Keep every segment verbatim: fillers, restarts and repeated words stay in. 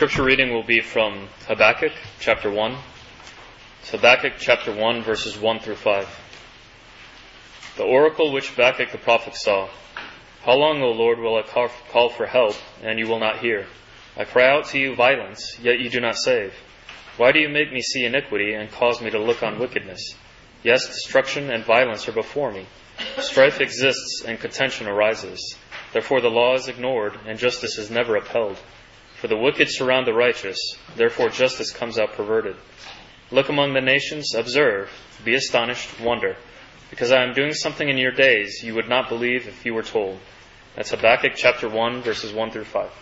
scripture reading will be from Habakkuk chapter one. It's Habakkuk chapter one, verses one through five. The oracle which Habakkuk the prophet saw. How long, O Lord, will I call for help, and you will not hear? I cry out to you violence, yet you do not save. Why do you make me see iniquity and cause me to look on wickedness? Yes, destruction and violence are before me. Strife exists and contention arises. Therefore the law is ignored, and justice is never upheld. For the wicked surround the righteous, therefore justice comes out perverted. Look among the nations, observe, be astonished, wonder. Because I am doing something in your days you would not believe if you were told. That's Habakkuk chapter one, verses one through five.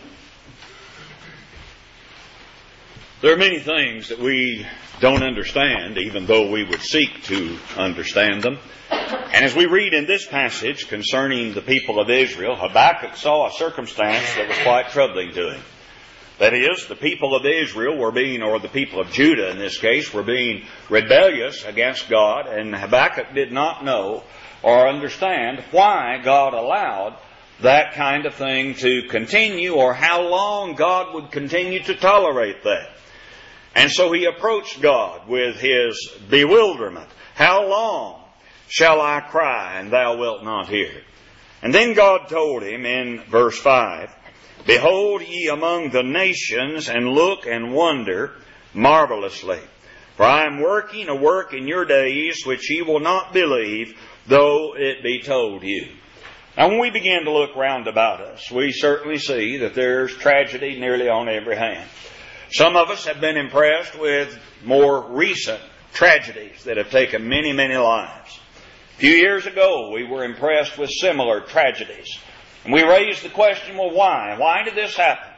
There are many things that we don't understand, even though we would seek to understand them. And as we read in this passage concerning the people of Israel, Habakkuk saw a circumstance that was quite troubling to him. That is, the people of Israel were being, or the people of Judah in this case, were being rebellious against God, and Habakkuk did not know or understand why God allowed that kind of thing to continue, or how long God would continue to tolerate that. And so he approached God with his bewilderment. How long shall I cry, and thou wilt not hear? And then God told him in verse five, Behold ye among the nations, and look and wonder marvelously. For I am working a work in your days, which ye will not believe, though it be told you. Now when we begin to look round about us, we certainly see that there's tragedy nearly on every hand. Some of us have been impressed with more recent tragedies that have taken many, many lives. A few years ago, we were impressed with similar tragedies. And we raised the question, well, why? Why did this happen?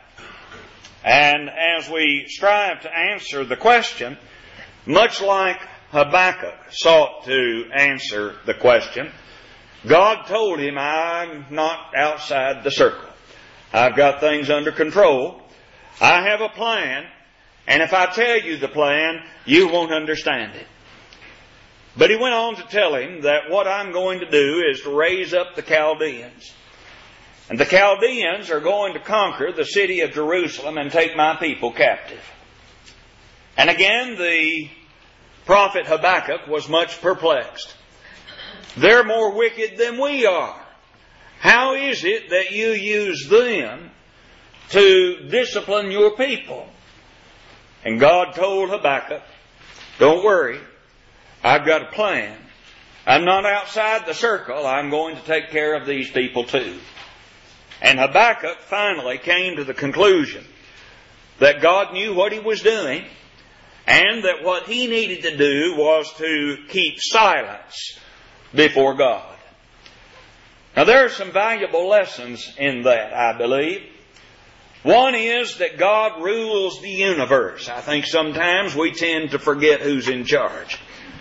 And as we strive to answer the question, much like Habakkuk sought to answer the question, God told him, I'm not outside the circle. I've got things under control. I have a plan, and if I tell you the plan, you won't understand it. But he went on to tell him that what I'm going to do is to raise up the Chaldeans. And the Chaldeans are going to conquer the city of Jerusalem and take my people captive. And again, the prophet Habakkuk was much perplexed. They're more wicked than we are. How is it that you use them to discipline your people? And God told Habakkuk, don't worry, I've got a plan. I'm not outside the circle. I'm going to take care of these people too. And Habakkuk finally came to the conclusion that God knew what he was doing, and that what he needed to do was to keep silence before God. Now there are some valuable lessons in that, I believe. One is that God rules the universe. I think sometimes we tend to forget who's in charge.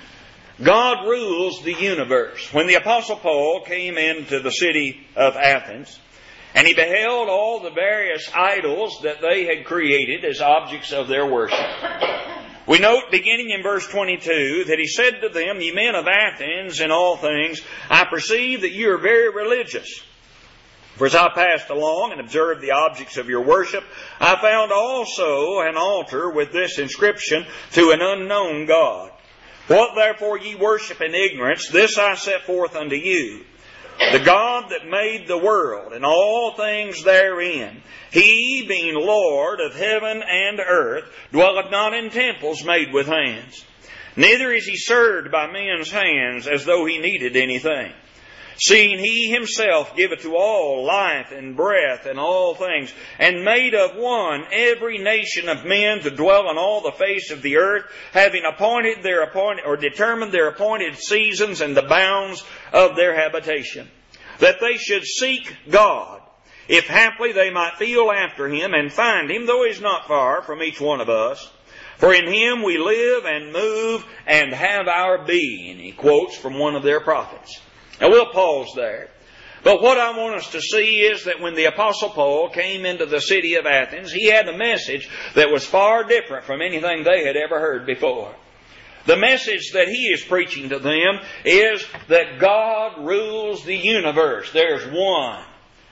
God rules the universe. When the Apostle Paul came into the city of Athens, and he beheld all the various idols that they had created as objects of their worship, we note, beginning in verse twenty-two, that he said to them, Ye men of Athens, in all things, I perceive that you are very religious. For as I passed along and observed the objects of your worship, I found also an altar with this inscription, To an unknown God. What therefore ye worship in ignorance, this I set forth unto you. The God that made the world and all things therein, He, being Lord of heaven and earth, dwelleth not in temples made with hands. Neither is He served by men's hands as though He needed anything. Seeing He Himself giveth to all life and breath and all things, and made of one every nation of men to dwell on all the face of the earth, having appointed their appointed or determined their appointed seasons and the bounds of their habitation, that they should seek God, if haply they might feel after Him and find Him, though He's not far from each one of us. For in Him we live and move and have our being. He quotes from one of their prophets. Now we'll pause there. But what I want us to see is that when the Apostle Paul came into the city of Athens, he had a message that was far different from anything they had ever heard before. The message that he is preaching to them is that God rules the universe. There's one.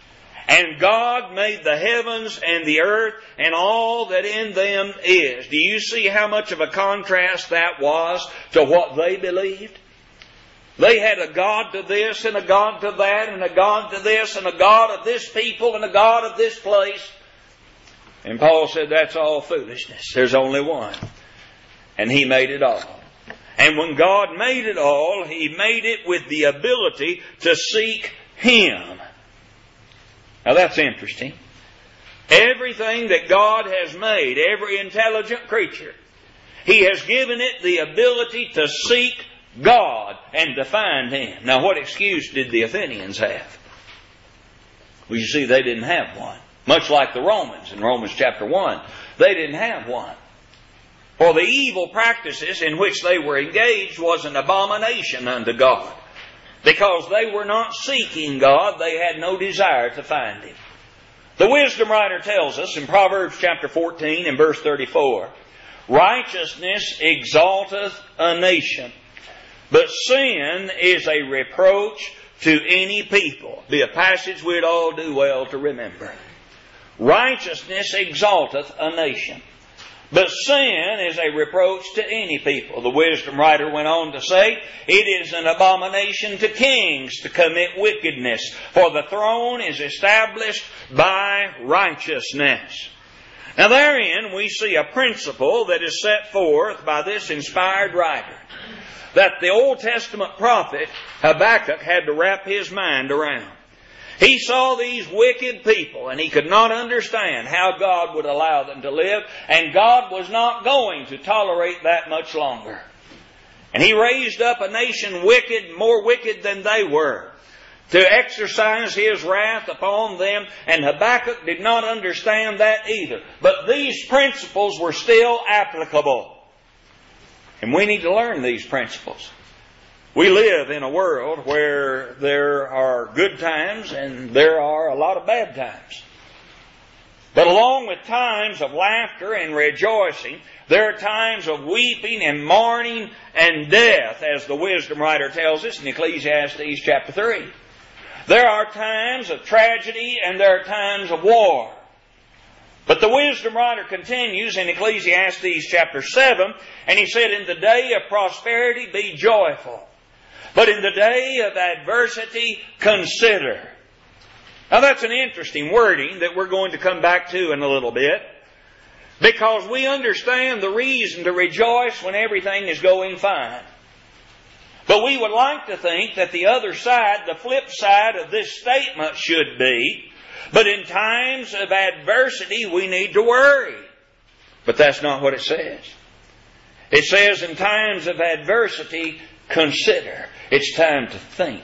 And God made the heavens and the earth and all that in them is. Do you see how much of a contrast that was to what they believed? They had a God to this and a God to that and a God to this and a God of this people and a God of this place. And Paul said that's all foolishness. There's only one. And He made it all. And when God made it all, He made it with the ability to seek Him. Now that's interesting. Everything that God has made, every intelligent creature, He has given it the ability to seek God and to find Him. Now what excuse did the Athenians have? Well, you see, they didn't have one. Much like the Romans in Romans chapter one. They didn't have one. For the evil practices in which they were engaged was an abomination unto God. Because they were not seeking God, they had no desire to find Him. The wisdom writer tells us in Proverbs chapter fourteen and verse thirty-four, righteousness exalteth a nation, but sin is a reproach to any people. Be a passage we'd all do well to remember. Righteousness exalteth a nation, but sin is a reproach to any people. The wisdom writer went on to say, it is an abomination to kings to commit wickedness, for the throne is established by righteousness. Now therein we see a principle that is set forth by this inspired writer, that the Old Testament prophet Habakkuk had to wrap his mind around. He saw these wicked people and he could not understand how God would allow them to live, and God was not going to tolerate that much longer. And He raised up a nation wicked, more wicked than they were, to exercise His wrath upon them, and Habakkuk did not understand that either. But these principles were still applicable. And we need to learn these principles. We live in a world where there are good times and there are a lot of bad times. But along with times of laughter and rejoicing, there are times of weeping and mourning and death, as the wisdom writer tells us in Ecclesiastes chapter three. There are times of tragedy and there are times of war. But the wisdom writer continues in Ecclesiastes chapter seven, and he said, in the day of prosperity be joyful, but in the day of adversity consider. Now that's an interesting wording that we're going to come back to in a little bit, because we understand the reason to rejoice when everything is going fine. But we would like to think that the other side, the flip side of this statement should be, but in times of adversity we need to worry. But that's not what it says. It says in times of adversity, consider. It's time to think.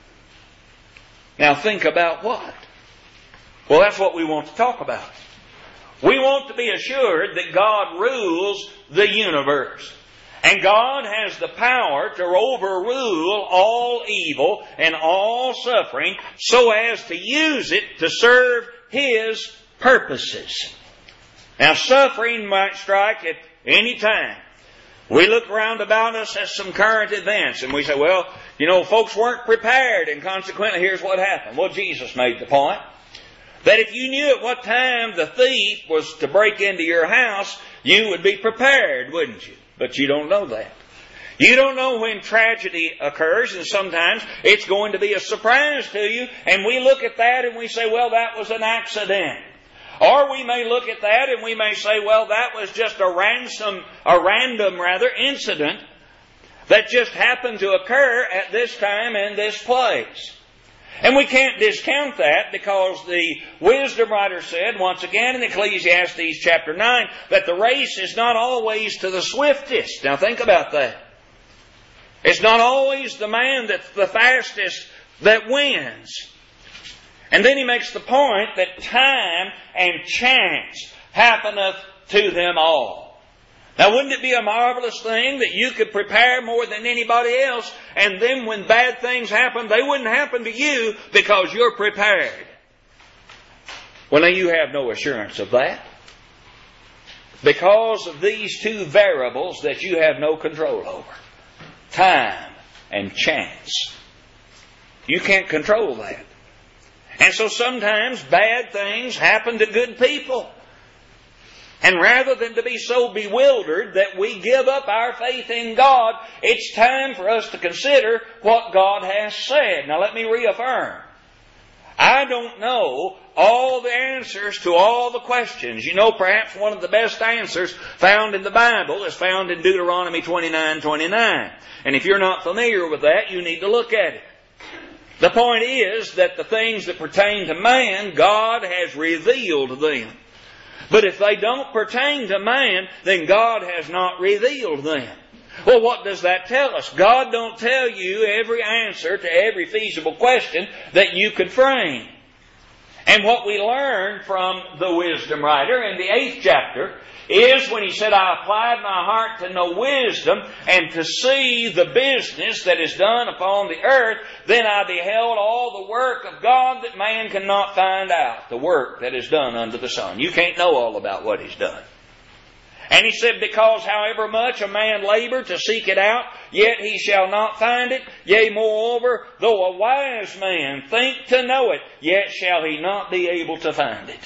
Now think about what? Well, that's what we want to talk about. We want to be assured that God rules the universe. And God has the power to overrule all evil and all suffering so as to use it to serve His purposes. Now, suffering might strike at any time. We look around about us at some current events and we say, well, you know, folks weren't prepared, and consequently here's what happened. Well, Jesus made the point that if you knew at what time the thief was to break into your house, you would be prepared, wouldn't you? But you don't know that. You don't know when tragedy occurs, and sometimes it's going to be a surprise to you, and we look at that and we say, well, that was an accident. Or we may look at that and we may say, well, that was just a ransom, a random rather, incident that just happened to occur at this time and this place. And we can't discount that, because the wisdom writer said, once again in Ecclesiastes chapter nine, that the race is not always to the swiftest. Now think about that. It's not always the man that's the fastest that wins. And then he makes the point that time and chance happeneth to them all. Now wouldn't it be a marvelous thing that you could prepare more than anybody else, and then when bad things happen, they wouldn't happen to you because you're prepared? Well, now you have no assurance of that, because of these two variables that you have no control over. Time and chance. You can't control that. And so sometimes bad things happen to good people. And rather than to be so bewildered that we give up our faith in God, it's time for us to consider what God has said. Now let me reaffirm. I don't know all the answers to all the questions. You know, perhaps one of the best answers found in the Bible is found in Deuteronomy twenty-nine twenty-nine. And if you're not familiar with that, you need to look at it. The point is that the things that pertain to man, God has revealed them. But if they don't pertain to man, then God has not revealed them. Well, what does that tell us? God don't tell you every answer to every feasible question that you could frame. And what we learn from the wisdom writer in the eighth chapter is when he said, I applied my heart to know wisdom and to see the business that is done upon the earth, then I beheld all the work of God that man cannot find out. The work that is done under the sun. You can't know all about what He's done. And he said, because however much a man labor to seek it out, yet he shall not find it. Yea, moreover, though a wise man think to know it, yet shall he not be able to find it.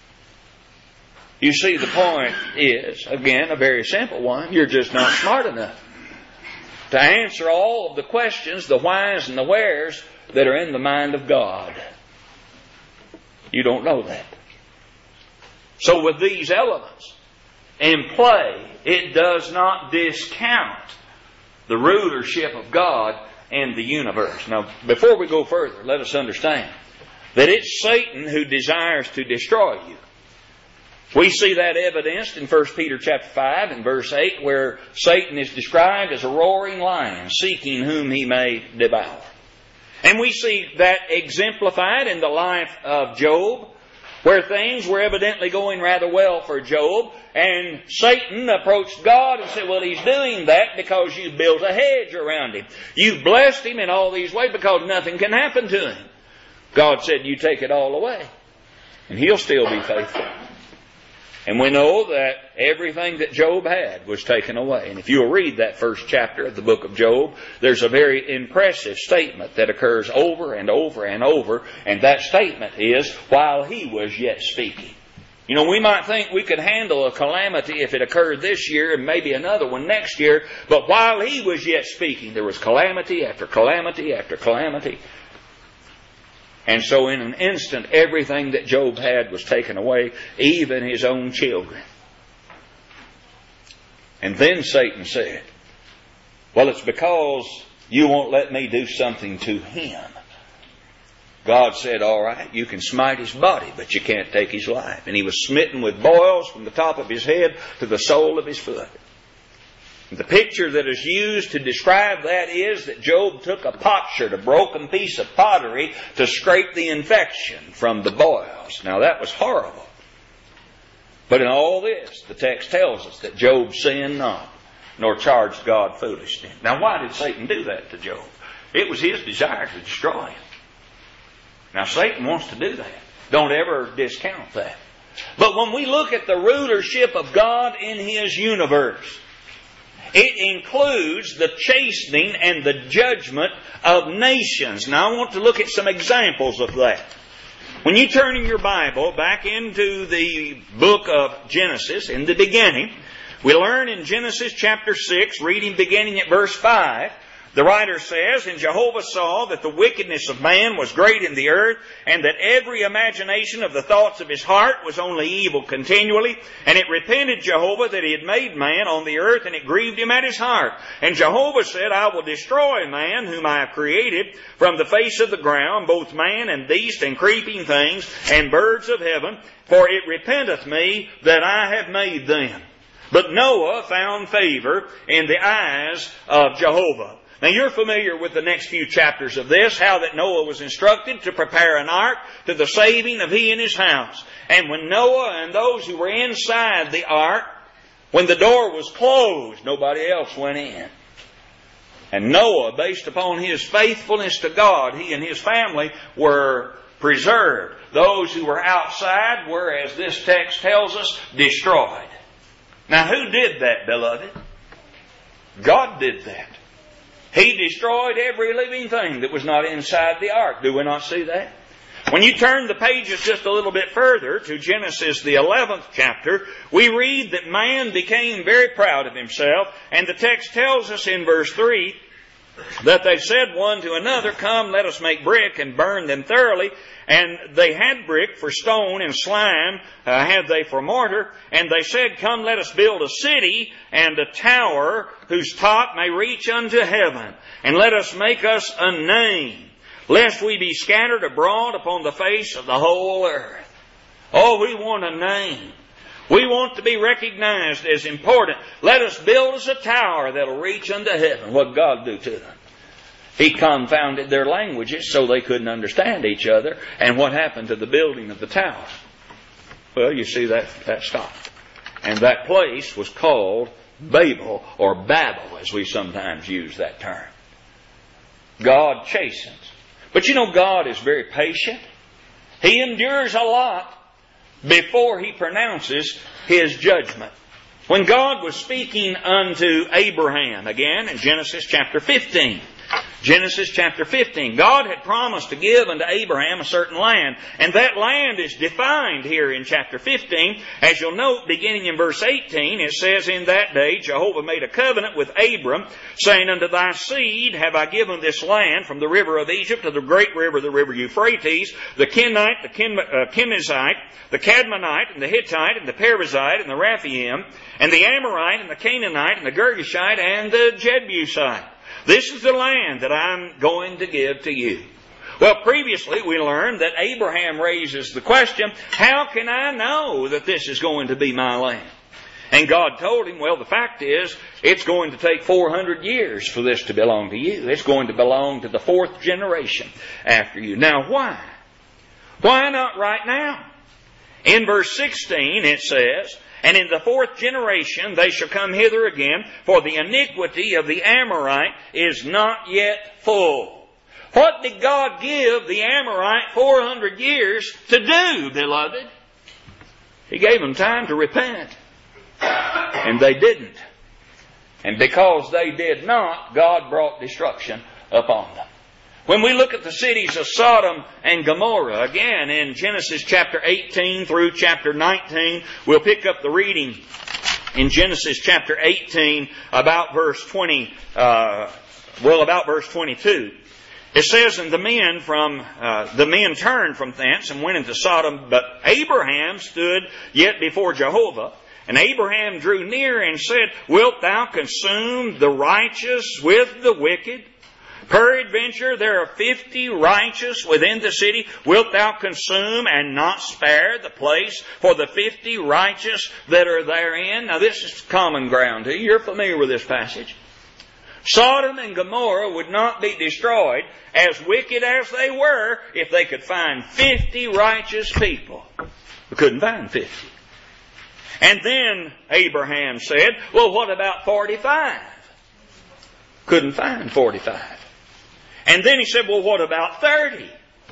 You see, the point is, again, a very simple one. You're just not smart enough to answer all of the questions, the whys and the wheres, that are in the mind of God. You don't know that. So with these elements in play, it does not discount the rulership of God in the universe. Now, before we go further, let us understand that it's Satan who desires to destroy you. We see that evidenced in First Peter chapter five and verse eight, where Satan is described as a roaring lion, seeking whom he may devour. And we see that exemplified in the life of Job, where things were evidently going rather well for Job, and Satan approached God and said, well, he's doing that because you built a hedge around him. You've blessed him in all these ways because nothing can happen to him. God said, you take it all away, and he'll still be faithful. And we know that everything that Job had was taken away. And if you'll read that first chapter of the book of Job, there's a very impressive statement that occurs over and over and over. And that statement is, while he was yet speaking. You know, we might think we could handle a calamity if it occurred this year and maybe another one next year. But while he was yet speaking, there was calamity after calamity after calamity. And so in an instant, everything that Job had was taken away, even his own children. And then Satan said, well, it's because you won't let me do something to him. God said, all right, you can smite his body, but you can't take his life. And he was smitten with boils from the top of his head to the sole of his foot. The picture that is used to describe that is that Job took a potsherd, a broken piece of pottery, to scrape the infection from the boils. Now that was horrible. But in all this, the text tells us that Job sinned not, nor charged God foolishly. Now why did Satan do that to Job? It was his desire to destroy him. Now Satan wants to do that. Don't ever discount that. But when we look at the rulership of God in His universe, it includes the chastening and the judgment of nations. Now I want to look at some examples of that. When you turn in your Bible back into the book of Genesis, in the beginning, we learn in Genesis chapter six, reading beginning at verse five, the writer says, and Jehovah saw that the wickedness of man was great in the earth, and that every imagination of the thoughts of his heart was only evil continually. And it repented Jehovah that he had made man on the earth, and it grieved him at his heart. And Jehovah said, I will destroy man whom I have created from the face of the ground, both man and beast and creeping things and birds of heaven, for it repenteth me that I have made them. But Noah found favor in the eyes of Jehovah. Now you're familiar with the next few chapters of this, how that Noah was instructed to prepare an ark to the saving of he and his house. And when Noah and those who were inside the ark, when the door was closed, nobody else went in. And Noah, based upon his faithfulness to God, he and his family were preserved. Those who were outside were, as this text tells us, destroyed. Now who did that, beloved? God did that. He destroyed every living thing that was not inside the ark. Do we not see that? When you turn the pages just a little bit further to Genesis, the eleventh chapter, we read that man became very proud of himself, and the text tells us in verse three that they said one to another, "Come, let us make brick and burn them thoroughly." And they had brick for stone, and slime uh, had they for mortar. And they said, "Come, let us build a city and a tower whose top may reach unto heaven. And let us make us a name, lest we be scattered abroad upon the face of the whole earth." Oh, we want a name. We want to be recognized as important. Let us build us a tower that'll reach unto heaven. What did God do to them? He confounded their languages so they couldn't understand each other. And what happened to the building of the tower? Well, you see, that, that stopped. And that place was called Babel, or Babel, as we sometimes use that term. God chastens. But you know, God is very patient. He endures a lot before He pronounces His judgment. When God was speaking unto Abraham, again in Genesis chapter fifteen, Genesis chapter fifteen, God had promised to give unto Abraham a certain land, and that land is defined here in chapter fifteen. As you'll note, beginning in verse eighteen, it says, "In that day Jehovah made a covenant with Abram, saying, Unto thy seed have I given this land, from the river of Egypt to the great river, the river Euphrates, the Kenite, the Ken, uh, Kenizzite, the Cadmonite, and the Hittite, and the Perizzite, and the Rephaim, and the Amorite, and the Canaanite, and the Girgashite, and the Jebusite. This is the land that I'm going to give to you." Well, previously we learned that Abraham raises the question, how can I know that this is going to be my land? And God told him, well, the fact is, it's going to take four hundred years for this to belong to you. It's going to belong to the fourth generation after you. Now, why? Why not right now? In verse sixteen it says, "And in the fourth generation they shall come hither again, for the iniquity of the Amorite is not yet full." What did God give the Amorite four hundred years to do, beloved? He gave them time to repent. And they didn't. And because they did not, God brought destruction upon them. When we look at the cities of Sodom and Gomorrah, again in Genesis chapter eighteen through chapter nineteen, we'll pick up the reading in Genesis chapter eighteen about verse twenty, uh, well about verse twenty-two. It says, "And the men from uh, the men turned from thence and went into Sodom, but Abraham stood yet before Jehovah. And Abraham drew near and said, Wilt thou consume the righteous with the wicked? Peradventure there are fifty righteous within the city. Wilt thou consume and not spare the place for the fifty righteous that are therein?" Now this is common ground to you. You're familiar with this passage. Sodom and Gomorrah would not be destroyed, as wicked as they were, if they could find fifty righteous people. We couldn't find fifty. And then Abraham said, well, what about forty-five? Couldn't find forty-five. And then he said, well, what about thirty?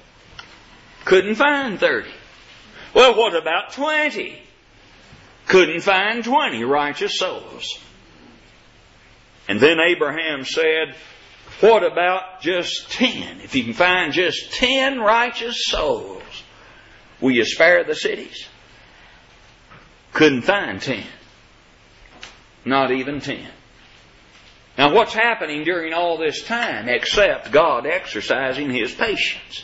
Couldn't find thirty. Well, what about twenty? Couldn't find twenty righteous souls. And then Abraham said, what about just ten? If you can find just ten righteous souls, will you spare the cities? Couldn't find ten. Not even ten. Now what's happening during all this time except God exercising His patience?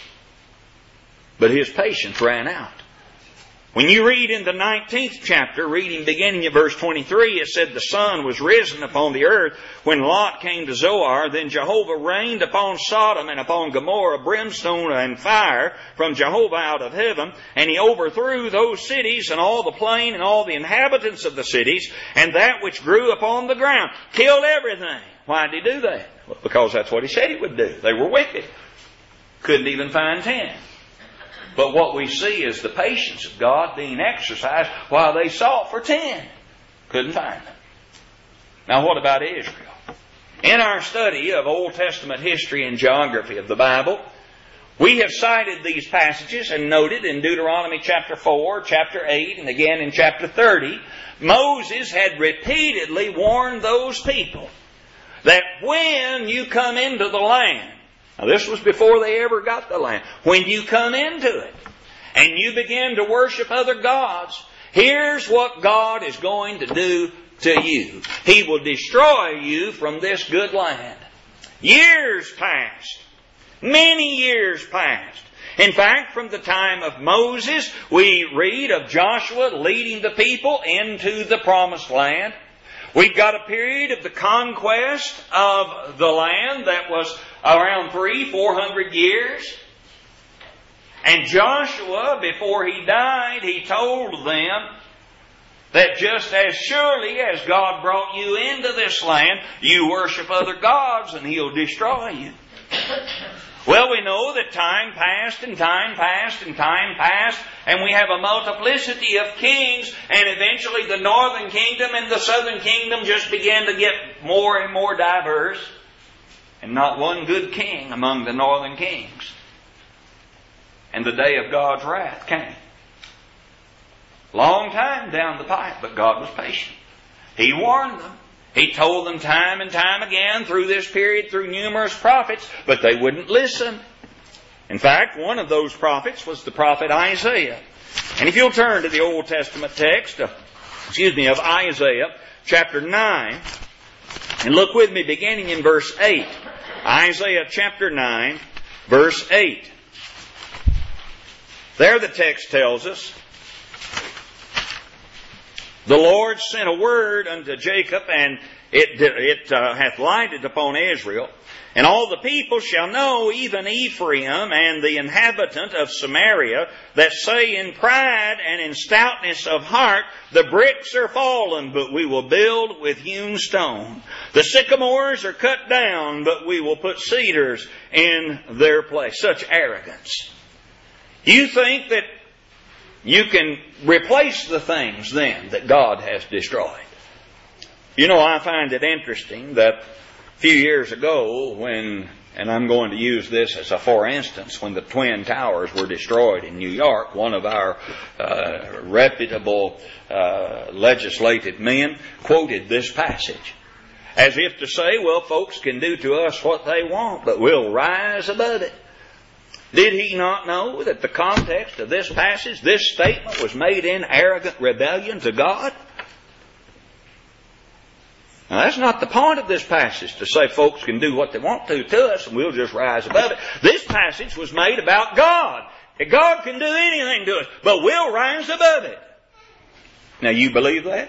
But His patience ran out. When you read in the nineteenth chapter, reading beginning at verse twenty-three, it said the sun was risen upon the earth when Lot came to Zoar. Then Jehovah rained upon Sodom and upon Gomorrah brimstone and fire from Jehovah out of heaven. And He overthrew those cities and all the plain and all the inhabitants of the cities and that which grew upon the ground. Killed everything. Why did He do that? Well, because that's what He said He would do. They were wicked. Couldn't even find ten. But what we see is the patience of God being exercised while they sought for ten. Couldn't find them. Now what about Israel? In our study of Old Testament history and geography of the Bible, we have cited these passages and noted in Deuteronomy chapter four, chapter eight, and again in chapter thirty, Moses had repeatedly warned those people that when you come into the land, Now this was before they ever got the land. When you come into it and you begin to worship other gods, here's what God is going to do to you. He will destroy you from this good land. Years passed. Many years passed. In fact, from the time of Moses, we read of Joshua leading the people into the promised land. We've got a period of the conquest of the land that was around three, four hundred years. And Joshua, before he died, he told them that just as surely as God brought you into this land, you worship other gods and He'll destroy you. Well, we know that time passed and time passed and time passed, and we have a multiplicity of kings, and eventually the northern kingdom and the southern kingdom just began to get more and more diverse, and not one good king among the northern kings. And the day of God's wrath came. Long time down the pipe, but God was patient. He warned them. He told them time and time again through this period, through numerous prophets, but they wouldn't listen. In fact, one of those prophets was the prophet Isaiah. And if you'll turn to the Old Testament text, uh, excuse me, of Isaiah, chapter nine, and look with me beginning in verse eight. Isaiah chapter nine, verse eight. There the text tells us, the Lord sent a word unto Jacob, and it, it uh, hath lighted upon Israel. And all the people shall know, even Ephraim and the inhabitant of Samaria, that say in pride and in stoutness of heart, the bricks are fallen, but we will build with hewn stone. The sycamores are cut down, but we will put cedars in their place. Such arrogance. You think that you can replace the things then that God has destroyed. You know, I find it interesting that a few years ago when, and I'm going to use this as a for instance, when the Twin Towers were destroyed in New York, one of our uh, reputable uh, legislative men quoted this passage. As if to say, well, folks can do to us what they want, but we'll rise above it. Did he not know that the context of this passage, this statement, was made in arrogant rebellion to God? Now, that's not the point of this passage, to say folks can do what they want to to us and we'll just rise above it. This passage was made about God. God can do anything to us, but we'll rise above it. Now, you believe that?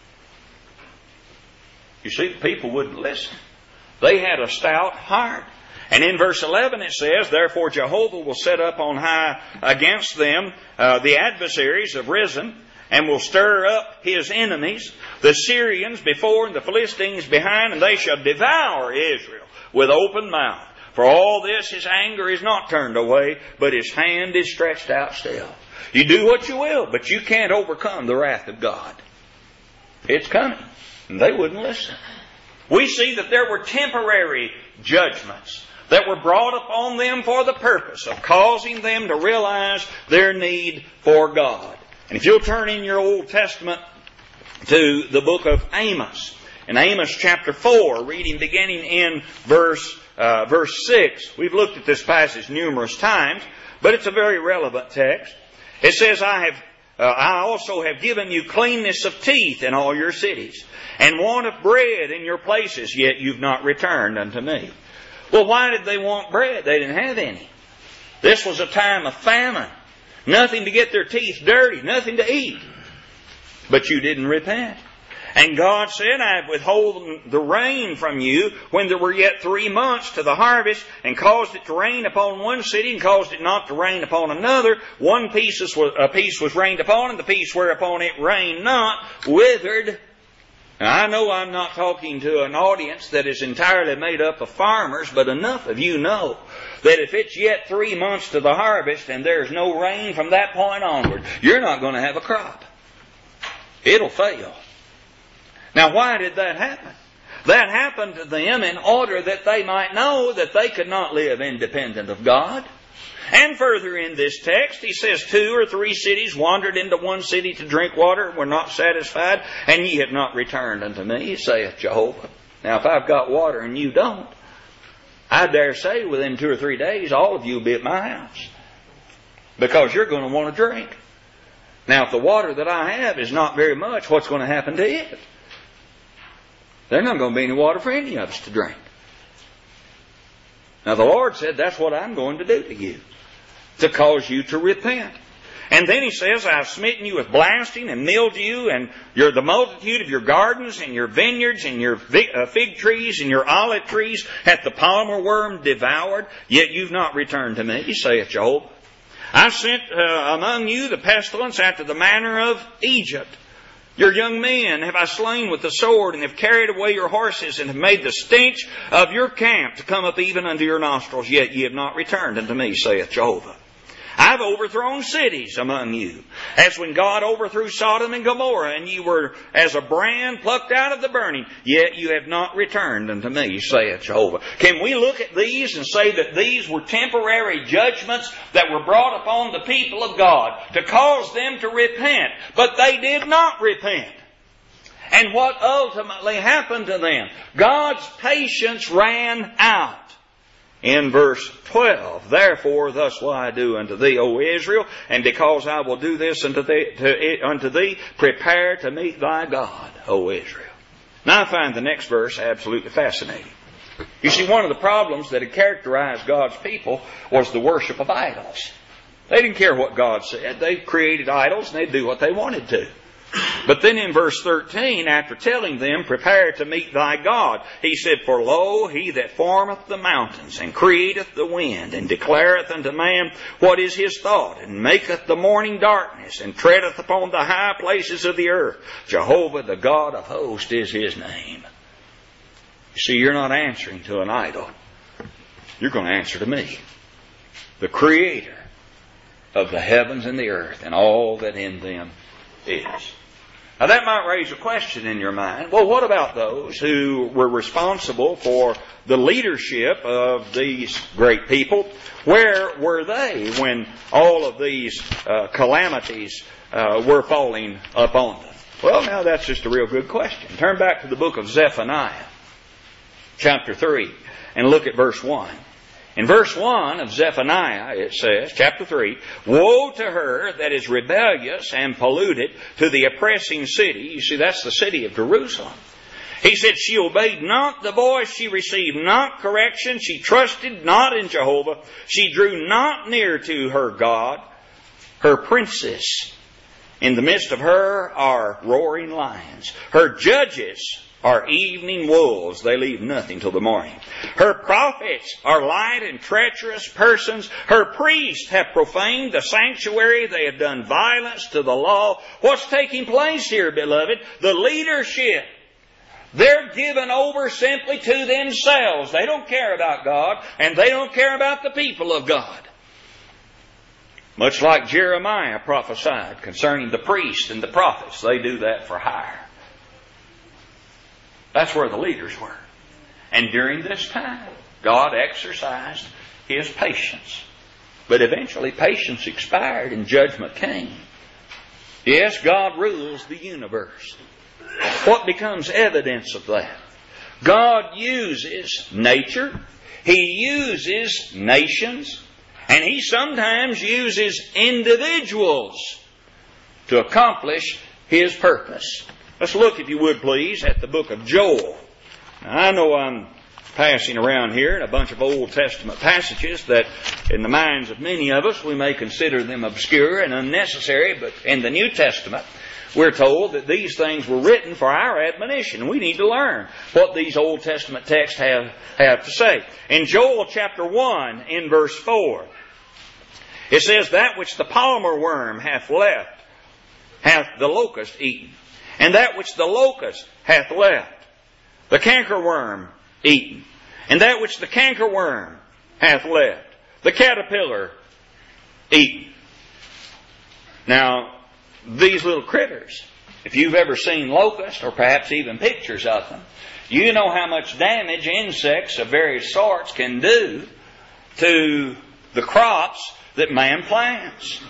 You see, the people wouldn't listen. They had a stout heart. And in verse eleven it says, therefore Jehovah will set up on high against them uh, the adversaries have risen, and will stir up his enemies, the Syrians before and the Philistines behind, and they shall devour Israel with open mouth. For all this his anger is not turned away, but his hand is stretched out still. You do what you will, but you can't overcome the wrath of God. It's coming. And they wouldn't listen. We see that there were temporary judgments that were brought upon them for the purpose of causing them to realize their need for God. And if you'll turn in your Old Testament to the book of Amos, in Amos chapter four, reading beginning in verse uh, verse six, we've looked at this passage numerous times, but it's a very relevant text. It says, I have uh, I also have given you cleanness of teeth in all your cities, and want of bread in your places, yet you've not returned unto me. Well, why did they want bread? They didn't have any. This was a time of famine. Nothing to get their teeth dirty. Nothing to eat. But you didn't repent. And God said, I have withholden the rain from you when there were yet three months to the harvest, and caused it to rain upon one city, and caused it not to rain upon another. One piece was, a piece was rained upon, and the piece whereupon it rained not withered. Now, I know I'm not talking to an audience that is entirely made up of farmers, but enough of you know that if it's yet three months to the harvest and there's no rain from that point onward, you're not going to have a crop. It'll fail. Now, why did that happen? That happened to them in order that they might know that they could not live independent of God. And further in this text, he says, two or three cities wandered into one city to drink water, were not satisfied, and ye have not returned unto me, saith Jehovah. Now, if I've got water and you don't, I dare say within two or three days, all of you will be at my house. Because you're going to want to drink. Now, if the water that I have is not very much, what's going to happen to it? There's not going to be any water for any of us to drink. Now, the Lord said, that's what I'm going to do to you. To cause you to repent. And then He says, I've smitten you with blasting and mildew, and you're the multitude of your gardens and your vineyards and your fig trees and your olive trees hath the palmer worm devoured, yet you've not returned to me, saith Jehovah. I sent uh, among you the pestilence after the manner of Egypt. Your young men have I slain with the sword, and have carried away your horses, and have made the stench of your camp to come up even unto your nostrils, yet ye have not returned unto me, saith Jehovah. I've overthrown cities among you, as when God overthrew Sodom and Gomorrah, and you were as a brand plucked out of the burning, yet you have not returned unto me, saith Jehovah. Can we look at these and say that these were temporary judgments that were brought upon the people of God to cause them to repent? But they did not repent. And what ultimately happened to them? God's patience ran out. In verse twelve, therefore thus will I do unto thee, O Israel, and because I will do this unto thee, to, unto thee, prepare to meet thy God, O Israel. Now I find the next verse absolutely fascinating. You see, one of the problems that had characterized God's people was the worship of idols. They didn't care what God said. They created idols and they'd do what they wanted to. But then in verse thirteen, after telling them, prepare to meet thy God, He said, for lo, He that formeth the mountains, and createth the wind, and declareth unto man what is his thought, and maketh the morning darkness, and treadeth upon the high places of the earth, Jehovah the God of hosts is His name. You see, you're not answering to an idol. You're going to answer to me, the Creator of the heavens and the earth, and all that in them is. Now that might raise a question in your mind. Well, what about those who were responsible for the leadership of these great people? Where were they when all of these uh, calamities uh, were falling upon them? Well, now that's just a real good question. Turn back to the book of Zephaniah, chapter three, and look at verse one. In verse one of Zephaniah, it says, chapter three, woe to her that is rebellious and polluted, to the oppressing city. You see, that's the city of Jerusalem. He said, she obeyed not the voice, she received not correction, she trusted not in Jehovah, she drew not near to her God, her princes. In the midst of her are roaring lions. Her judges are evening wolves. They leave nothing till the morning. Her prophets are light and treacherous persons. Her priests have profaned the sanctuary. They have done violence to the law. What's taking place here, beloved? The leadership. They're given over simply to themselves. They don't care about God, and they don't care about the people of God. Much like Jeremiah prophesied concerning the priests and the prophets. They do that for hire. That's where the leaders were. And during this time, God exercised His patience. But eventually patience expired and judgment came. Yes, God rules the universe. What becomes evidence of that? God uses nature. He uses nations. And He sometimes uses individuals to accomplish His purpose. Let's look, if you would please, at the book of Joel. Now, I know I'm passing around here in a bunch of Old Testament passages that in the minds of many of us we may consider them obscure and unnecessary, but in the New Testament we're told that these things were written for our admonition. We need to learn what these Old Testament texts have, have to say. In Joel chapter one, in verse four, it says, that which the palmer worm hath left, hath the locust eaten. And that which the locust hath left, the cankerworm eaten. And that which the cankerworm hath left, the caterpillar eaten. Now, these little critters, if you've ever seen locusts, or perhaps even pictures of them, you know how much damage insects of various sorts can do to the crops that man plants.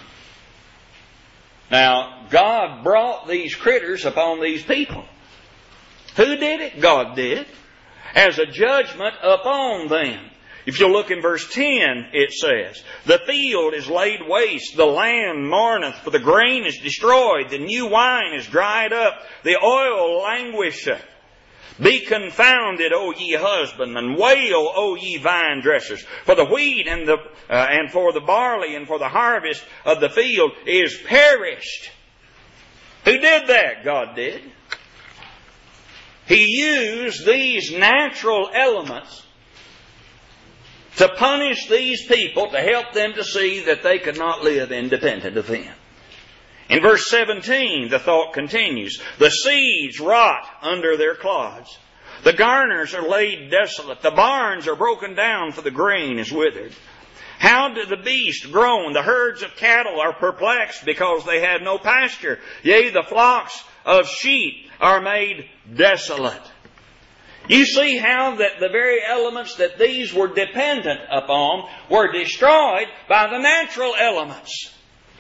Now, God brought these critters upon these people. Who did it? God did. As a judgment upon them. If you look in verse ten, it says, the field is laid waste, the land mourneth, for the grain is destroyed, the new wine is dried up, the oil languisheth. Be confounded, O ye husbandmen, wail, O ye vine dressers, for the wheat and the uh, and for the barley and for the harvest of the field is perished. Who did that? God did. He used these natural elements to punish these people, to help them to see that they could not live independent of Him. In verse seventeen, the thought continues. The seeds rot under their clods. The garners are laid desolate. The barns are broken down, for the grain is withered. How do the beasts groan? The herds of cattle are perplexed, because they have no pasture. Yea, the flocks of sheep are made desolate. You see how that the very elements that these were dependent upon were destroyed by the natural elements.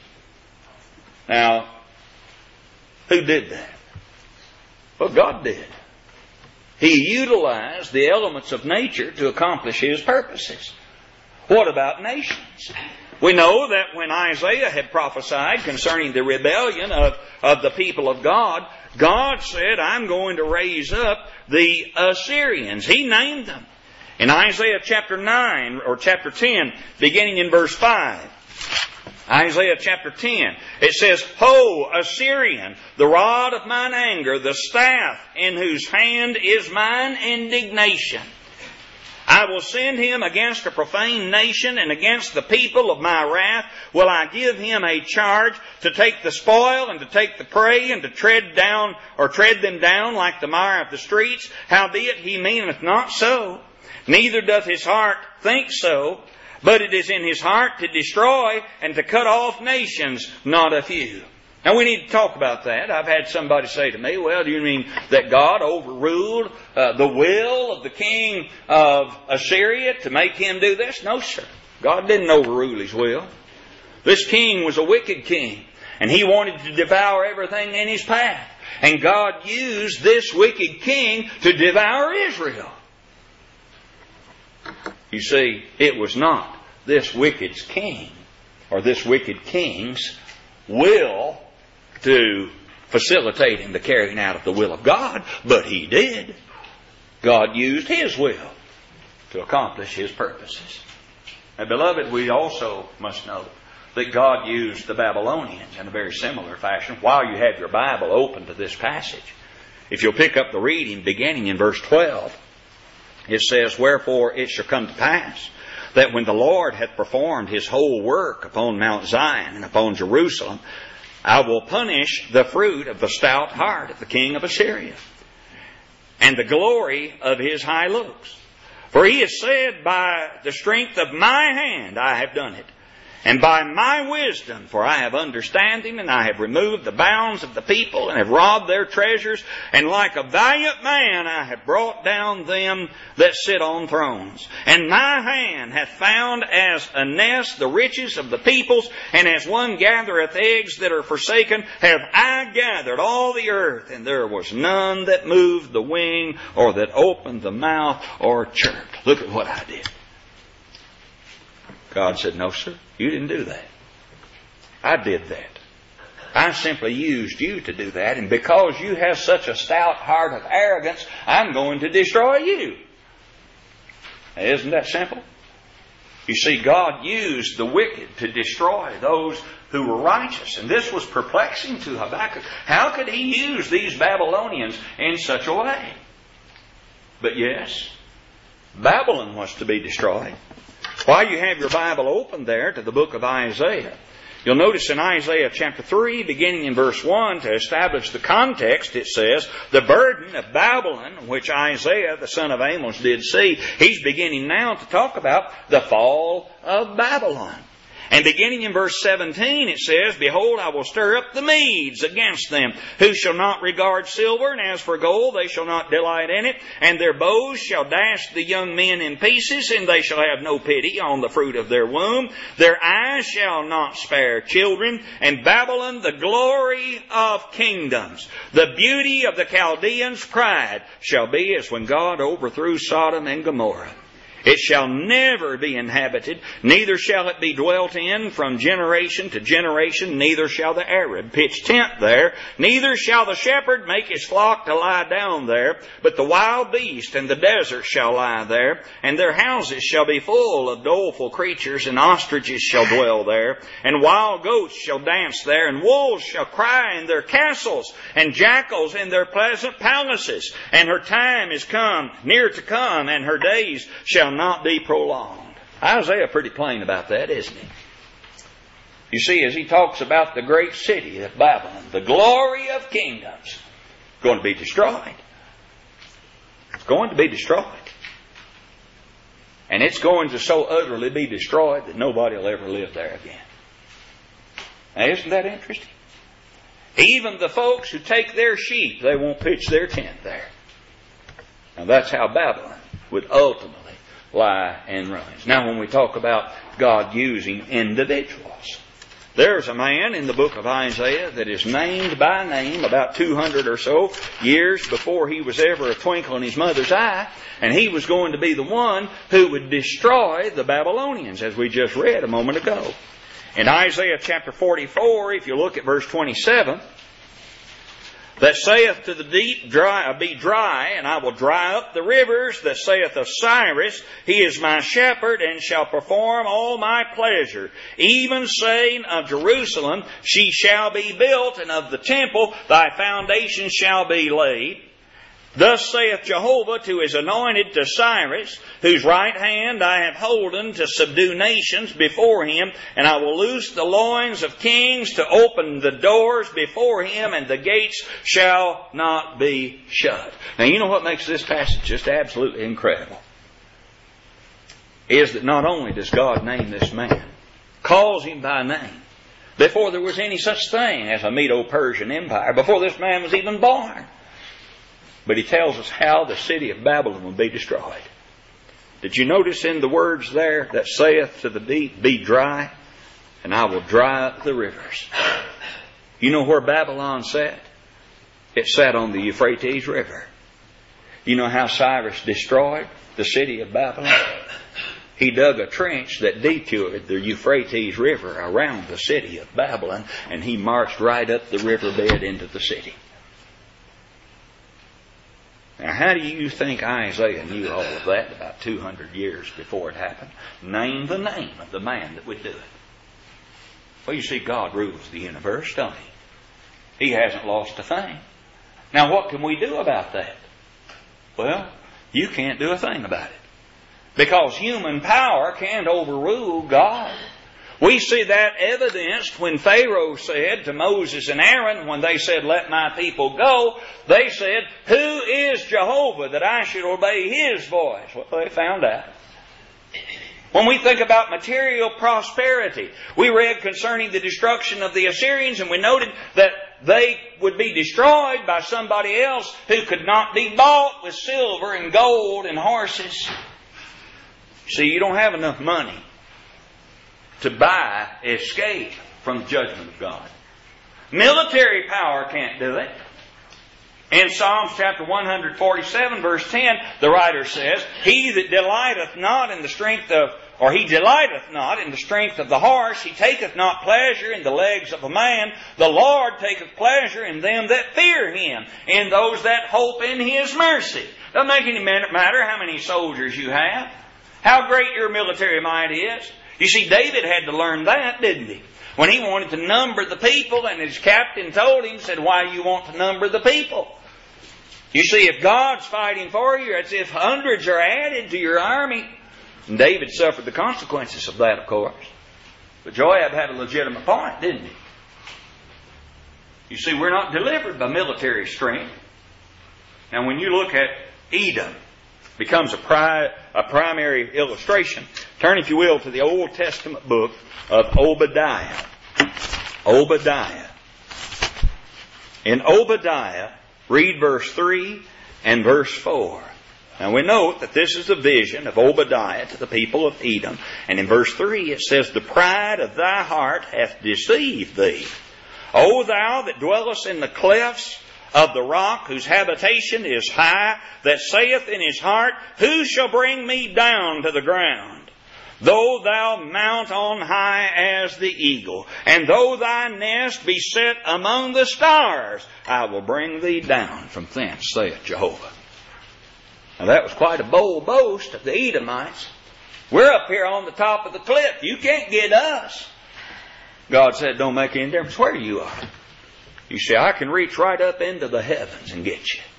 Now, who did that? Well, God did. He utilized the elements of nature to accomplish His purposes. What about nations? We know that when Isaiah had prophesied concerning the rebellion of, of the people of God, God said, I'm going to raise up the Assyrians. He named them. In Isaiah chapter nine, or chapter ten, beginning in verse five, Isaiah chapter ten, it says, Ho, Assyrian, the rod of mine anger, the staff in whose hand is mine indignation. I will send him against a profane nation, and against the people of my wrath will I give him a charge to take the spoil and to take the prey and to tread down or tread them down like the mire of the streets. Howbeit he meaneth not so, neither doth his heart think so, but it is in his heart to destroy and to cut off nations, not a few. Now we need to talk about that. I've had somebody say to me, well, do you mean that God overruled uh, the will of the king of Assyria to make him do this? No, sir. God didn't overrule His will. This king was a wicked king, and he wanted to devour everything in his path. And God used this wicked king to devour Israel. You see, it was not this wicked king or this wicked king's will to facilitate him the carrying out of the will of God, but he did. God used His will to accomplish His purposes. And beloved, we also must know that God used the Babylonians in a very similar fashion. While you have your Bible open to this passage, if you'll pick up the reading beginning in verse twelve, it says, Wherefore it shall come to pass that when the Lord hath performed His whole work upon Mount Zion and upon Jerusalem, I will punish the fruit of the stout heart of the king of Assyria, and the glory of his high looks. For he has said, By the strength of my hand I have done it, and by my wisdom, for I have understanding, and I have removed the bounds of the people, and have robbed their treasures, and like a valiant man I have brought down them that sit on thrones. And my hand hath found as a nest the riches of the peoples, and as one gathereth eggs that are forsaken, have I gathered all the earth, and there was none that moved the wing, or that opened the mouth, or chirped. Look at what I did. God said, No, sir, you didn't do that. I did that. I simply used you to do that, and because you have such a stout heart of arrogance, I'm going to destroy you. Now, isn't that simple? You see, God used the wicked to destroy those who were righteous, and this was perplexing to Habakkuk. How could he use these Babylonians in such a way? But yes, Babylon was to be destroyed. While you have your Bible open there to the book of Isaiah, you'll notice in Isaiah chapter three, beginning in verse one, to establish the context, it says, the burden of Babylon, which Isaiah, the son of Amos, did see. He's beginning now to talk about the fall of Babylon. And beginning in verse seventeen, it says, Behold, I will stir up the Medes against them, who shall not regard silver, and as for gold, they shall not delight in it. And their bows shall dash the young men in pieces, and they shall have no pity on the fruit of their womb. Their eyes shall not spare children. And Babylon, the glory of kingdoms, the beauty of the Chaldeans' pride, shall be as when God overthrew Sodom and Gomorrah. It shall never be inhabited, neither shall it be dwelt in from generation to generation, neither shall the Arab pitch tent there, neither shall the shepherd make his flock to lie down there, but the wild beast and the desert shall lie there, and their houses shall be full of doleful creatures, and ostriches shall dwell there, and wild goats shall dance there, and wolves shall cry in their castles, and jackals in their pleasant palaces. And her time is come, near to come, and her days shall not be prolonged. Isaiah pretty plain about that, isn't he? You see, as he talks about the great city of Babylon, the glory of kingdoms, going to be destroyed. It's going to be destroyed. And it's going to so utterly be destroyed that nobody will ever live there again. Now, isn't that interesting? Even the folks who take their sheep, they won't pitch their tent there. Now, that's how Babylon would ultimately lie in ruins. Now, when we talk about God using individuals, there's a man in the book of Isaiah that is named by name about two hundred or so years before he was ever a twinkle in his mother's eye, and he was going to be the one who would destroy the Babylonians, as we just read a moment ago. In Isaiah chapter forty-four, if you look at verse twenty-seven, that saith to the deep, dry, be dry, and I will dry up the rivers, that saith of Cyrus, he is my shepherd, and shall perform all my pleasure. Even saying of Jerusalem, she shall be built, and of the temple thy foundation shall be laid. Thus saith Jehovah to his anointed, to Cyrus, whose right hand I have holden to subdue nations before him, and I will loose the loins of kings to open the doors before him, and the gates shall not be shut. Now, you know what makes this passage just absolutely incredible? Is that not only does God name this man, calls him by name, before there was any such thing as a Medo-Persian Empire, before this man was even born, but he tells us how the city of Babylon will be destroyed. Did you notice in the words there that saith to the deep, be dry, and I will dry up the rivers? You know where Babylon sat? It sat on the Euphrates River. You know how Cyrus destroyed the city of Babylon? He dug a trench that detoured the Euphrates River around the city of Babylon, and he marched right up the riverbed into the city. Now, how do you think Isaiah knew all of that about two hundred years before it happened? Name the name of the man that would do it. Well, you see, God rules the universe, don't He? He hasn't lost a thing. Now, what can we do about that? Well, you can't do a thing about it, because human power can't overrule God. We see that evidenced when Pharaoh said to Moses and Aaron, when they said, let my people go, they said, who is Jehovah that I should obey His voice? Well, they found out. When we think about material prosperity, we read concerning the destruction of the Assyrians, and we noted that they would be destroyed by somebody else who could not be bought with silver and gold and horses. See, you don't have enough money to buy escape from the judgment of God. Military power can't do it. In Psalms chapter one forty-seven, verse ten, the writer says, He that delighteth not in the strength of, or he delighteth not in the strength of the horse, he taketh not pleasure in the legs of a man. The Lord taketh pleasure in them that fear Him, in those that hope in His mercy. Doesn't make any matter how many soldiers you have, how great your military might is. You see, David had to learn that, didn't he? When he wanted to number the people, and his captain told him, said, why do you want to number the people? You see, if God's fighting for you, it's if hundreds are added to your army. And David suffered the consequences of that, of course. But Joab had a legitimate point, didn't he? You see, we're not delivered by military strength. Now, when you look at Edom, becomes a, pri- a primary illustration. Turn, if you will, to the Old Testament book of Obadiah. Obadiah. In Obadiah, read verse three and verse four. Now we note that this is a vision of Obadiah to the people of Edom. And in verse three it says, the pride of thy heart hath deceived thee. O thou that dwellest in the clefts of the rock whose habitation is high, that saith in his heart, Who shall bring me down to the ground? Though thou mount on high as the eagle, and though thy nest be set among the stars, I will bring thee down from thence, saith Jehovah. Now that was quite a bold boast of the Edomites. We're up here on the top of the cliff. You can't get us. God said, don't make any difference where you are. You see, I can reach right up into the heavens and get you.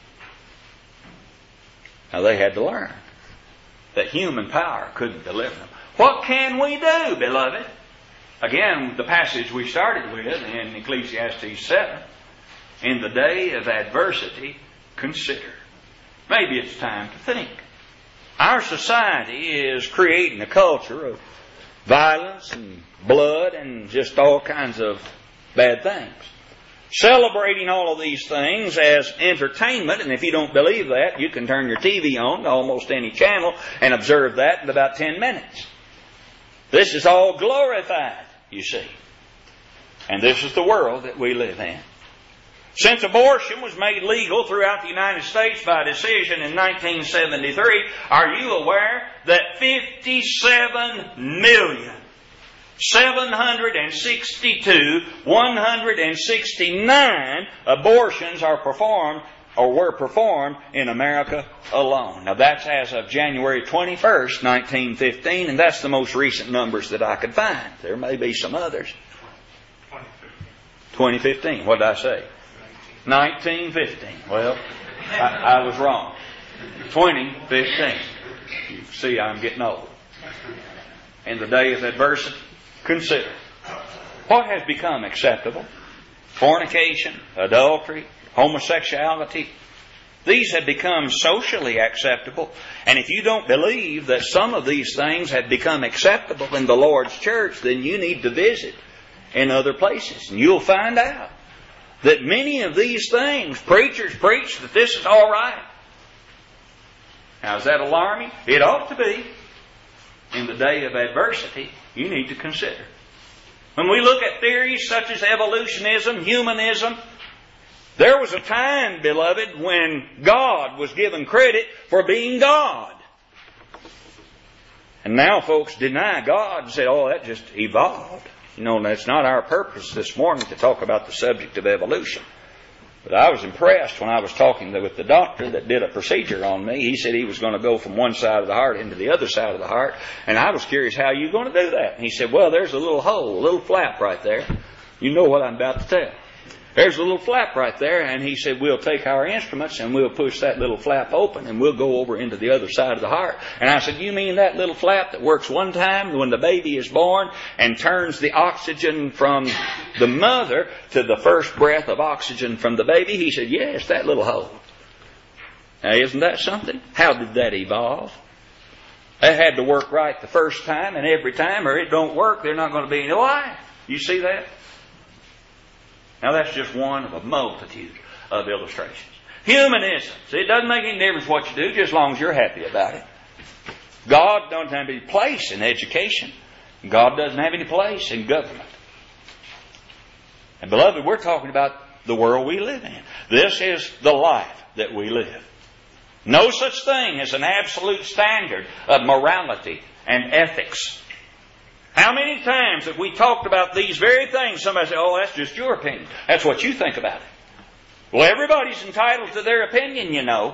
Now they had to learn that human power couldn't deliver them. What can we do, beloved? Again, the passage we started with in Ecclesiastes seven. In the day of adversity, consider. Maybe it's time to think. Our society is creating a culture of violence and blood and just all kinds of bad things. Celebrating all of these things as entertainment, and if you don't believe that, you can turn your T V on to almost any channel and observe that in about ten minutes. This is all glorified, you see. And this is the world that we live in. Since abortion was made legal throughout the United States by decision in nineteen seventy-three, are you aware that fifty-seven million seven hundred sixty-two thousand one hundred sixty-nine abortions are performed or were performed in America alone? Now that's as of January twenty-first, nineteen fifteen, and that's the most recent numbers that I could find. There may be some others. twenty fifteen. What did I say? nineteen fifteen. Well, I, I was wrong. twenty fifteen. You see, I'm getting old. In the day of adversity, consider. What has become acceptable? Fornication, adultery, homosexuality. These have become socially acceptable. And if you don't believe that some of these things have become acceptable in the Lord's church, then you need to visit in other places. And you'll find out that many of these things, preachers preach that this is all right. Now, is that alarming? It ought to be. In the day of adversity, you need to consider. When we look at theories such as evolutionism, humanism, there was a time, beloved, when God was given credit for being God. And now folks deny God and say, oh, that just evolved. You know, that's not our purpose this morning to talk about the subject of evolution. But I was impressed when I was talking with the doctor that did a procedure on me. He said he was going to go from one side of the heart into the other side of the heart. And I was curious, how are you going to do that? And he said, well, there's a little hole, a little flap right there. You know what I'm about to tell. There's a little flap right there. And he said, we'll take our instruments and we'll push that little flap open and we'll go over into the other side of the heart. And I said, you mean that little flap that works one time when the baby is born and turns the oxygen from the mother to the first breath of oxygen from the baby? He said, yes, that little hole. Now, isn't that something? How did that evolve? It had to work right the first time and every time, or it don't work, there's not going to be any life. You see that? Now that's just one of a multitude of illustrations. Humanism. See, it doesn't make any difference what you do, just as long as you're happy about it. God doesn't have any place in education. God doesn't have any place in government. And beloved, we're talking about the world we live in. This is the life that we live. No such thing as an absolute standard of morality and ethics. How many times have we talked about these very things? Somebody say, oh, that's just your opinion. That's what you think about it. Well, everybody's entitled to their opinion, you know.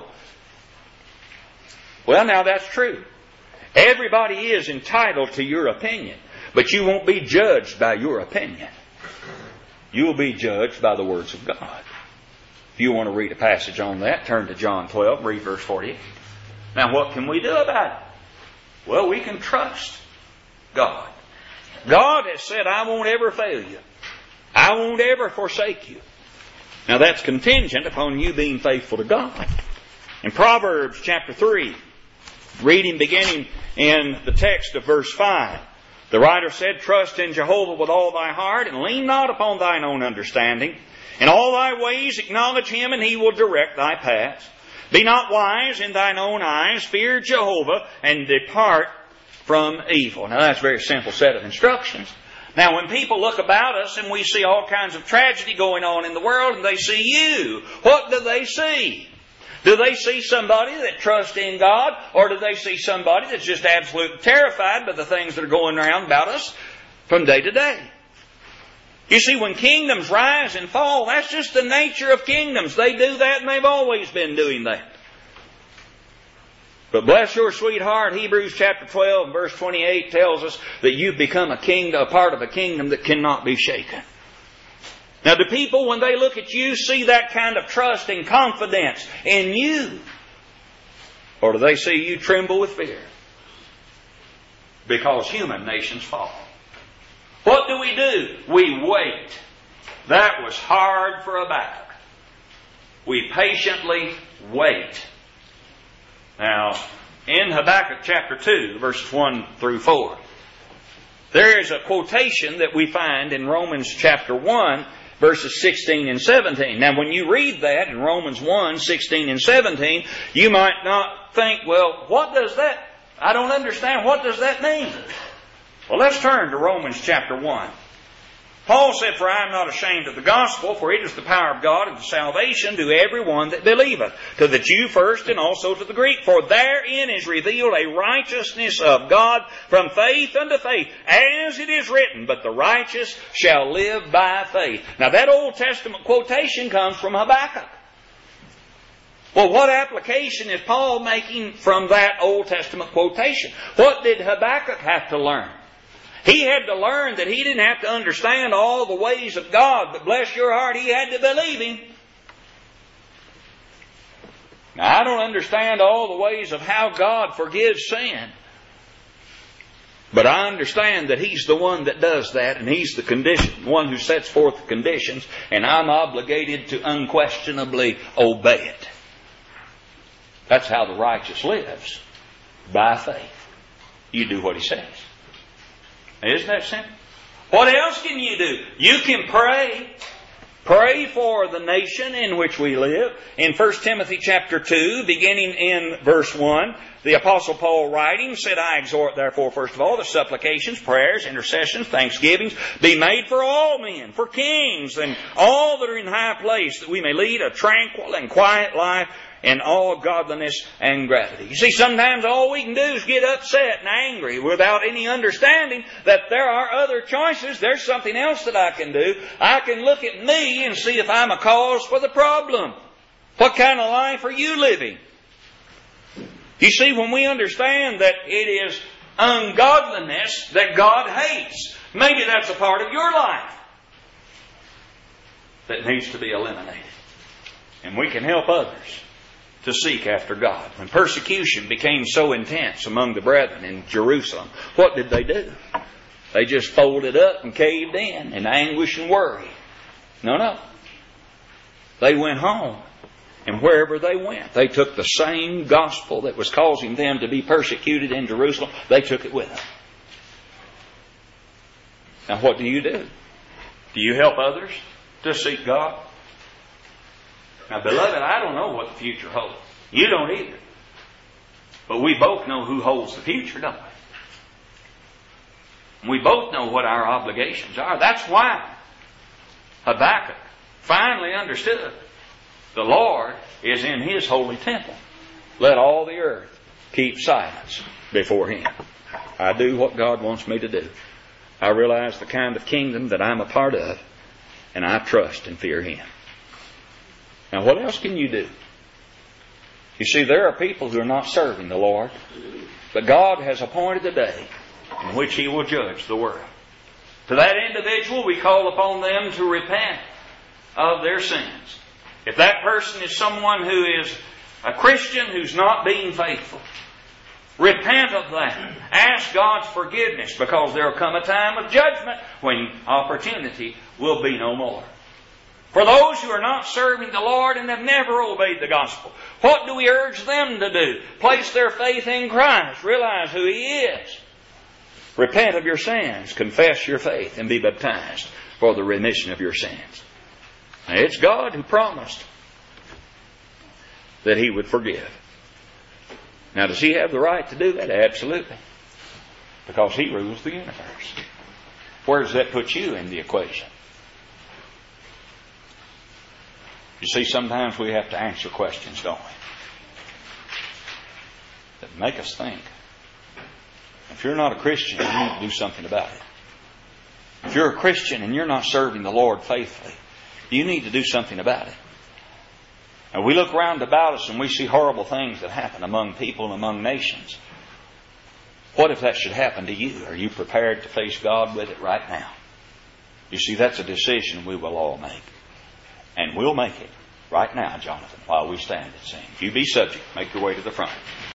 Well, now that's true. Everybody is entitled to your opinion. But you won't be judged by your opinion. You will be judged by the words of God. If you want to read a passage on that, turn to John twelve, read verse forty-eight. Now, what can we do about it? Well, we can trust God. God has said, I won't ever fail you. I won't ever forsake you. Now that's contingent upon you being faithful to God. In Proverbs chapter three, reading beginning in the text of verse five, the writer said, trust in Jehovah with all thy heart and lean not upon thine own understanding. In all thy ways acknowledge him and he will direct thy paths. Be not wise in thine own eyes. Fear Jehovah and depart from evil. Now that's a very simple set of instructions. Now, when people look about us and we see all kinds of tragedy going on in the world and they see you, what do they see? Do they see somebody that trusts in God, or do they see somebody that's just absolutely terrified by the things that are going around about us from day to day? You see, when kingdoms rise and fall, that's just the nature of kingdoms. They do that, and they've always been doing that. But bless your sweetheart, Hebrews chapter twelve, verse twenty-eight tells us that you've become a kingdom, a part of a kingdom that cannot be shaken. Now, do people, when they look at you, see that kind of trust and confidence in you? Or do they see you tremble with fear? Because human nations fall. What do we do? We wait. That was hard for Habakkuk. We patiently wait. Now, in Habakkuk chapter two, verses one through four, there is a quotation that we find in Romans chapter one, verses sixteen and seventeen. Now, when you read that in Romans one, sixteen and seventeen, you might not think, well, what does that, I don't understand, what does that mean? Well, let's turn to Romans chapter one. Paul said, "For I am not ashamed of the gospel, for it is the power of God unto salvation to every one that believeth, to the Jew first and also to the Greek. For therein is revealed a righteousness of God from faith unto faith, as it is written, but the righteous shall live by faith." Now that Old Testament quotation comes from Habakkuk. Well, what application is Paul making from that Old Testament quotation? What did Habakkuk have to learn? He had to learn that he didn't have to understand all the ways of God, but bless your heart, he had to believe Him. Now, I don't understand all the ways of how God forgives sin, but I understand that He's the one that does that, and He's the condition, one who sets forth the conditions, and I'm obligated to unquestionably obey it. That's how the righteous lives, by faith. You do what He says. Isn't that simple? What else can you do? You can pray. Pray for the nation in which we live. In First Timothy chapter two, beginning in verse one, the Apostle Paul writing said, "I exhort therefore first of all that supplications, prayers, intercessions, thanksgivings be made for all men, for kings, and all that are in high place, that we may lead a tranquil and quiet life in all godliness and gravity." You see, sometimes all we can do is get upset and angry without any understanding that there are other choices. There's something else that I can do. I can look at me and see if I'm a cause for the problem. What kind of life are you living? You see, when we understand that it is ungodliness that God hates, maybe that's a part of your life that needs to be eliminated. And we can help others to seek after God. When persecution became so intense among the brethren in Jerusalem, what did they do? They just folded up and caved in in anguish and worry. No, no. They went home. And wherever they went, they took the same gospel that was causing them to be persecuted in Jerusalem. They took it with them. Now what do you do? Do you help others to seek God? Now, beloved, I don't know what the future holds. You don't either. But we both know who holds the future, don't we? We both know what our obligations are. That's why Habakkuk finally understood the Lord is in His holy temple. Let all the earth keep silence before Him. I do what God wants me to do. I realize the kind of kingdom that I'm a part of, and I trust and fear Him. Now, what else can you do? You see, there are people who are not serving the Lord, but God has appointed a day in which He will judge the world. To that individual, we call upon them to repent of their sins. If that person is someone who is a Christian who's not being faithful, repent of that. Ask God's forgiveness, because there will come a time of judgment when opportunity will be no more. For those who are not serving the Lord and have never obeyed the gospel, what do we urge them to do? Place their faith in Christ. Realize who He is. Repent of your sins. Confess your faith and be baptized for the remission of your sins. Now, it's God who promised that He would forgive. Now, does He have the right to do that? Absolutely. Because He rules the universe. Where does that put you in the equation? You see, sometimes we have to answer questions, don't we? That make us think. If you're not a Christian, you need to do something about it. If you're a Christian and you're not serving the Lord faithfully, you need to do something about it. And we look around about us and we see horrible things that happen among people and among nations. What if that should happen to you? Are you prepared to face God with it right now? You see, that's a decision we will all make. And we'll make it right now, Jonathan, while we stand and sing. You be subject. Make your way to the front.